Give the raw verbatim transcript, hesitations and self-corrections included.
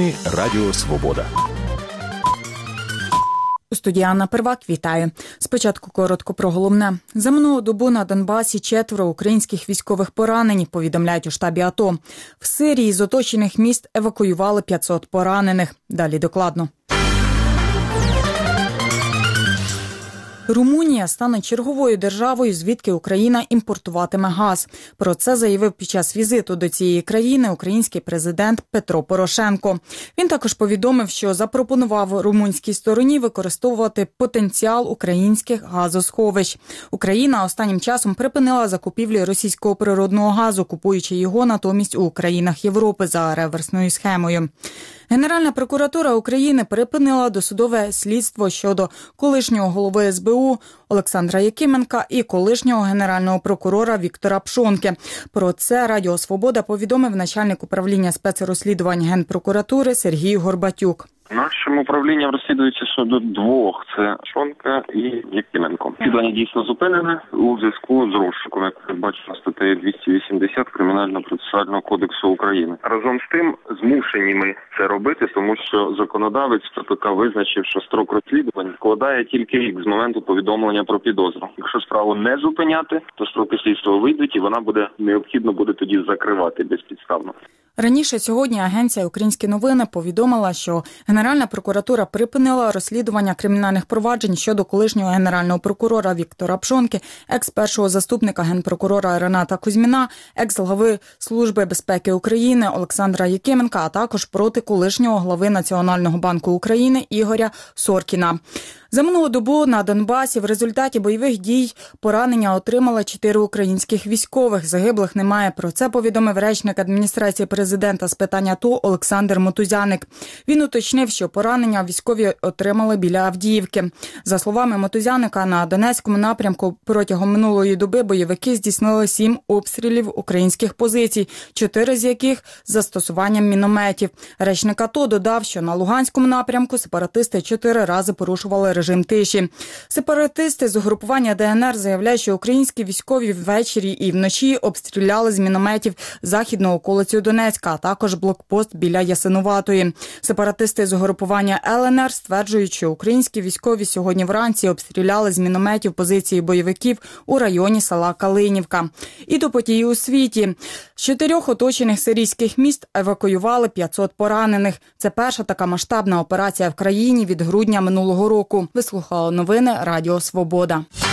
Новини Радіо Свобода. У студії Анна Первак, вітаю. Спочатку коротко про головне. За минулу добу на Донбасі четверо українських військових поранені, повідомляють у штабі АТО. В Сирії з оточених міст евакуювали п'ятсот поранених. Далі докладно. Румунія стане черговою державою, звідки Україна імпортуватиме газ. Про це заявив під час візиту до цієї країни український президент Петро Порошенко. Він також повідомив, що запропонував румунській стороні використовувати потенціал українських газосховищ. Україна останнім часом припинила закупівлі російського природного газу, купуючи його натомість у країнах Європи за реверсною схемою. Генеральна прокуратура України припинила досудове слідство щодо колишнього голови ес бе у Олександра Якименка і колишнього генерального прокурора Віктора Пшонки. Про це Радіо Свобода повідомив начальник управління спецрозслідувань Генпрокуратури Сергій Горбатюк. Нашим управлінням розслідується щодо двох – це Пшонка і Якименко. Розслідування дійсно зупинене у зв'язку з розшуком, як передбачено статтею двісті вісімдесят Кримінально-процесуального кодексу України. Разом з тим, змушені ми це робити, тому що законодавець ЦПК визначив, що строк розслідувань складає тільки рік з моменту повідомлення про підозру. Якщо справу не зупиняти, то строки слідства вийдуть і вона буде необхідно буде тоді закривати безпідставно. Раніше сьогодні агенція «Українські новини» повідомила, що Генеральна прокуратура припинила розслідування кримінальних проваджень щодо колишнього генерального прокурора Віктора Пшонки, екс-першого заступника генпрокурора Рената Кузьміна, екс-глави Служби безпеки України Олександра Якименка, а також проти колишнього глави Національного банку України Ігоря Соркіна. За минулу добу на Донбасі в результаті бойових дій поранення отримали чотири українських військових. Загиблих немає. Про це повідомив речник адміністрації президента з питань АТО Олександр Мотузяник. Він уточнив, що поранення військові отримали біля Авдіївки. За словами Мотузяника, на Донецькому напрямку протягом минулої доби бойовики здійснили сім обстрілів українських позицій, чотири з яких з застосуванням мінометів. Речник АТО додав, що на Луганському напрямку сепаратисти чотири рази порушували режим тиші. Сепаратисти з угрупування де ен ер заявляють, що українські військові ввечері і вночі обстріляли з мінометів західну околицю Донецька, а також блокпост біля Ясинуватої. Сепаратисти з угрупування ел ен ер стверджують, що українські військові сьогодні вранці обстріляли з мінометів позиції бойовиків у районі села Калинівка. І до подій у світі. З чотирьох оточених сирійських міст евакуювали п'ятсот поранених. Це перша така масштабна операція в країні від грудня минулого року. Ви слухали новини Радіо Свобода.